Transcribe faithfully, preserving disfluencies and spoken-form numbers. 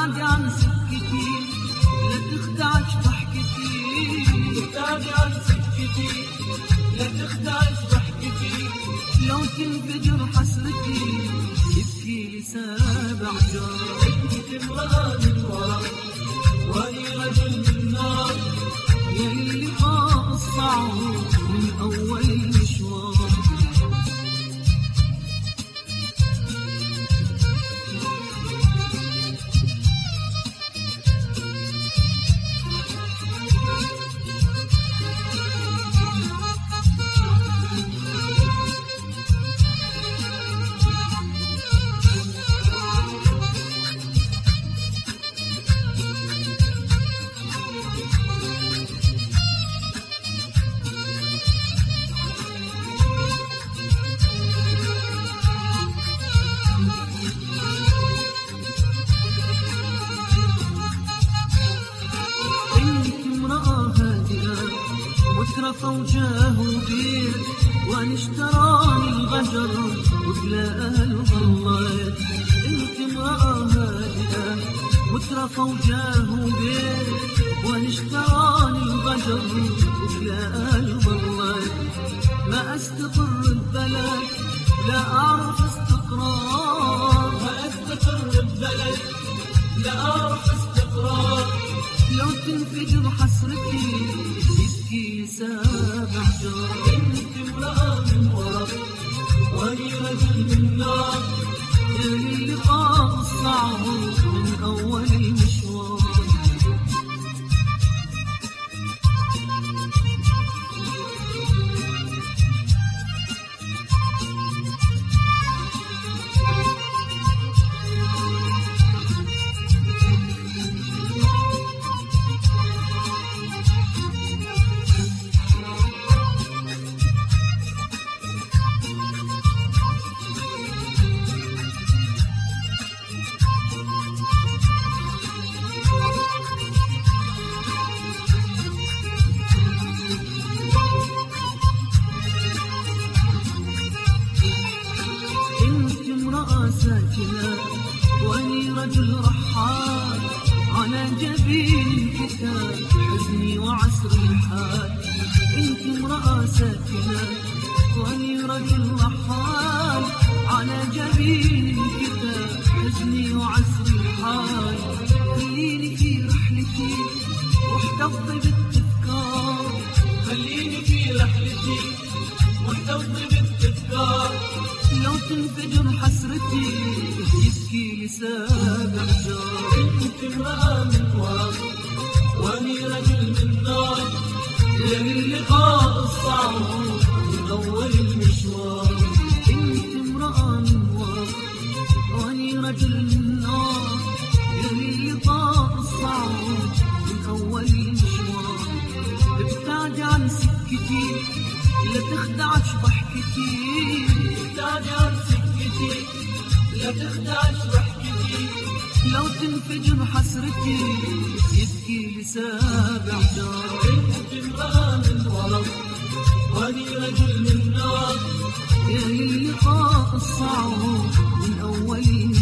ابتعدي عن سكتي لا تخدعش ضحكتي، ابتعدي عن سكتي لا تخدعش ضحكتي، لو تنفجر حسرتي يبكي لي سابع جار. انت امرأة من ورا واني رجل من نار، يا اللقاء الصعب من أول مشوار. مترفة وجاه وبيت وان اشتراني الغجر وبلا اهل وظليت. انت امرأة هادئة مترفة وجاه وبيت وان اشتراني الغجر وبلا اهل وظليت. ما استقر ببلد لا اعرف استقرار، ما استقر ببلد لا اعرف استقرار، لو تنفجر حسرتي يبكي سابع جار. انت امرأة من ورا واني رجل من نار، يا اللقاء الصعب من اول المشوار. ساكنة واني رجل رحال على جبين الكتاب حزني وعسر الحال. انت امرأة ساكنة واني رجل رحال على جبين الكتاب حزني وعسر الحال. خليني في رحلتي واحتفظي بالتذكار، خليني في رحلتي واحتفظي بالتذكار، لو تنفجر حسرتي يبكي لي سابع جار. انت امرأة من ورا واني رجل من نار، يا اللقاء الصعب من اول المشوار. انت امرأة من ورا واني رجل من نار، يا اللقاء الصعب من اول المشوار. ابتعدي عن سكتي لا تخدعش ضحكتي، ابتعدي عن سكتي لا تخدعش ضحكتي، لو تنفجر حسرتي يبكي لي سابع جار. انت امرأة من ورا واني رجل من نار، يا اللقاء الصعب من اول